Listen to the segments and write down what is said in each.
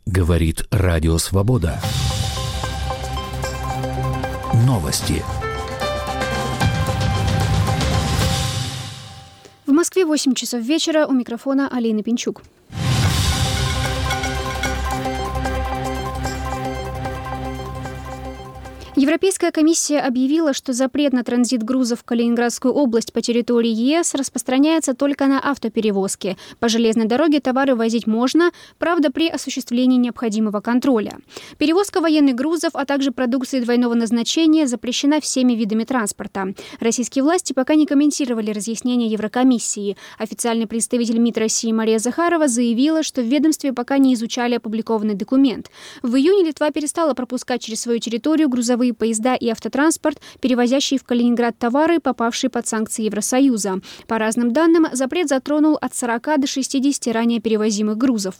Говорит Радио Свобода. Новости. В Москве 8 часов вечера. У микрофона Алина Пинчук. Европейская комиссия объявила, что запрет на транзит грузов в Калининградскую область по территории ЕС распространяется только на автоперевозки. По железной дороге товары возить можно, правда, при осуществлении необходимого контроля. Перевозка военных грузов, а также продукции двойного назначения запрещена всеми видами транспорта. Российские власти пока не комментировали разъяснения Еврокомиссии. Официальный представитель МИД России Мария Захарова заявила, что в ведомстве пока не изучали опубликованный документ. В июне Литва перестала пропускать через свою территорию грузовые поезда и автотранспорт, перевозящие в Калининград товары, попавшие под санкции Евросоюза. По разным данным, запрет затронул от 40 до 60 ранее перевозимых грузов.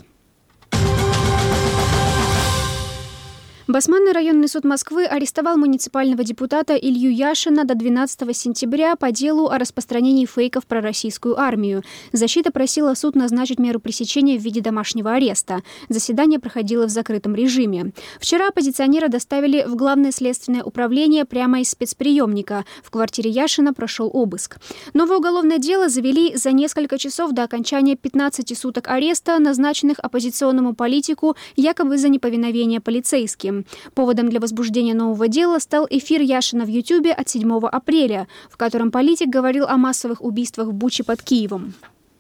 Басманный районный суд Москвы арестовал муниципального депутата Илью Яшина до 12 сентября по делу о распространении фейков про российскую армию. Защита просила суд назначить меру пресечения в виде домашнего ареста. Заседание проходило в закрытом режиме. Вчера оппозиционера доставили в Главное следственное управление прямо из спецприемника. В квартире Яшина прошел обыск. Новое уголовное дело завели за несколько часов до окончания 15 суток ареста, назначенных оппозиционному политику якобы за неповиновение полицейским. Поводом для возбуждения нового дела стал эфир Яшина в Ютубе от 7 апреля, в котором политик говорил о массовых убийствах в Буче под Киевом.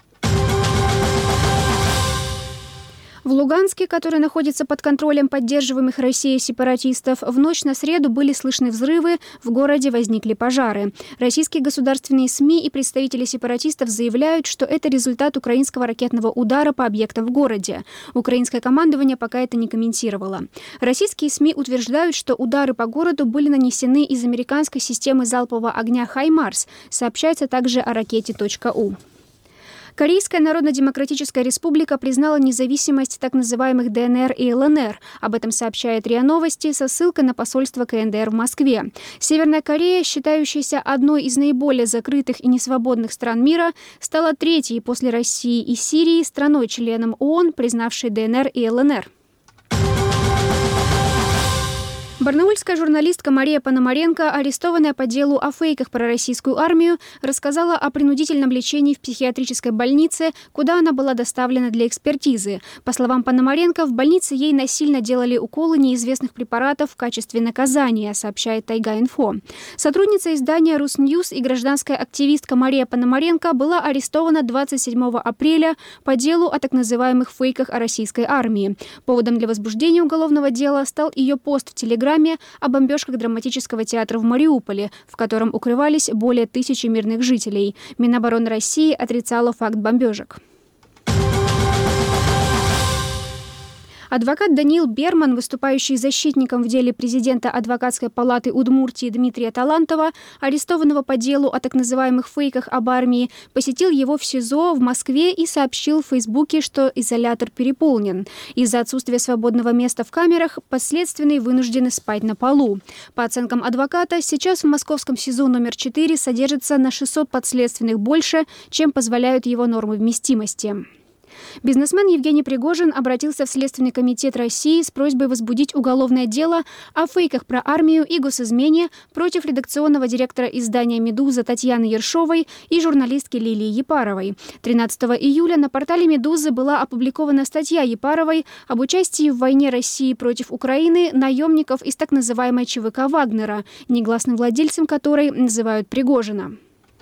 В Луганске, который находится под контролем поддерживаемых Россией сепаратистов, в ночь на среду были слышны взрывы, в городе возникли пожары. Российские государственные СМИ и представители сепаратистов заявляют, что это результат украинского ракетного удара по объектам в городе. Украинское командование пока это не комментировало. Российские СМИ утверждают, что удары по городу были нанесены из американской системы залпового огня «Хаймарс». Сообщается также о ракете .У. Корейская Народно-Демократическая Республика признала независимость так называемых ДНР и ЛНР. Об этом сообщает РИА Новости со ссылкой на посольство КНДР в Москве. Северная Корея, считающаяся одной из наиболее закрытых и несвободных стран мира, стала третьей после России и Сирии страной-членом ООН, признавшей ДНР и ЛНР. Барнаульская журналистка Мария Пономаренко, арестованная по делу о фейках про российскую армию, рассказала о принудительном лечении в психиатрической больнице, куда она была доставлена для экспертизы. По словам Пономаренко, в больнице ей насильно делали уколы неизвестных препаратов в качестве наказания, сообщает Тайга-Инфо. Сотрудница издания «Русньюз» и гражданская активистка Мария Пономаренко была арестована 27 апреля по делу о так называемых фейках о российской армии. Поводом для возбуждения уголовного дела стал ее пост в Телеграме о бомбежках драматического театра в Мариуполе, в котором укрывались более 1000 мирных жителей. Минобороны России отрицала факт бомбежек. Адвокат Даниил Берман, выступающий защитником в деле президента Адвокатской палаты Удмуртии Дмитрия Талантова, арестованного по делу о так называемых фейках об армии, посетил его в СИЗО в Москве и сообщил в Фейсбуке, что изолятор переполнен. Из-за отсутствия свободного места в камерах подследственные вынуждены спать на полу. По оценкам адвоката, сейчас в московском СИЗО номер 4 содержится на 600 подследственных больше, чем позволяют его нормы вместимости. Бизнесмен Евгений Пригожин обратился в Следственный комитет России с просьбой возбудить уголовное дело о фейках про армию и госизмене против редакционного директора издания «Медуза» Татьяны Ершовой и журналистки Лилии Епаровой. 13 июля на портале «Медузы» была опубликована статья Епаровой об участии в войне России против Украины наемников из так называемой ЧВК «Вагнера», негласным владельцем которой называют Пригожина.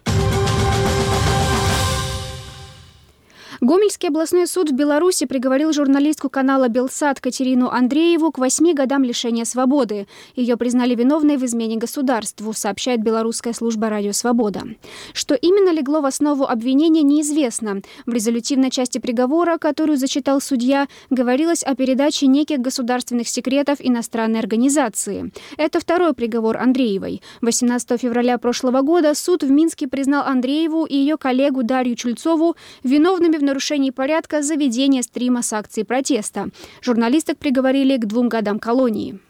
Гомельский областной суд в Беларуси приговорил журналистку канала «Белсат» Катерину Андрееву к 8 годам лишения свободы. Ее признали виновной в измене государству, сообщает белорусская служба «Радио Свобода». Что именно легло в основу обвинения, неизвестно. В резолютивной части приговора, которую зачитал судья, говорилось о передаче неких государственных секретов иностранной организации. Это второй приговор Андреевой. 18 февраля прошлого года суд в Минске признал Андрееву и ее коллегу Дарью Чульцову виновными в нарушении порядка заведения стрима с акцией протеста. Журналисток приговорили к 2 годам колонии.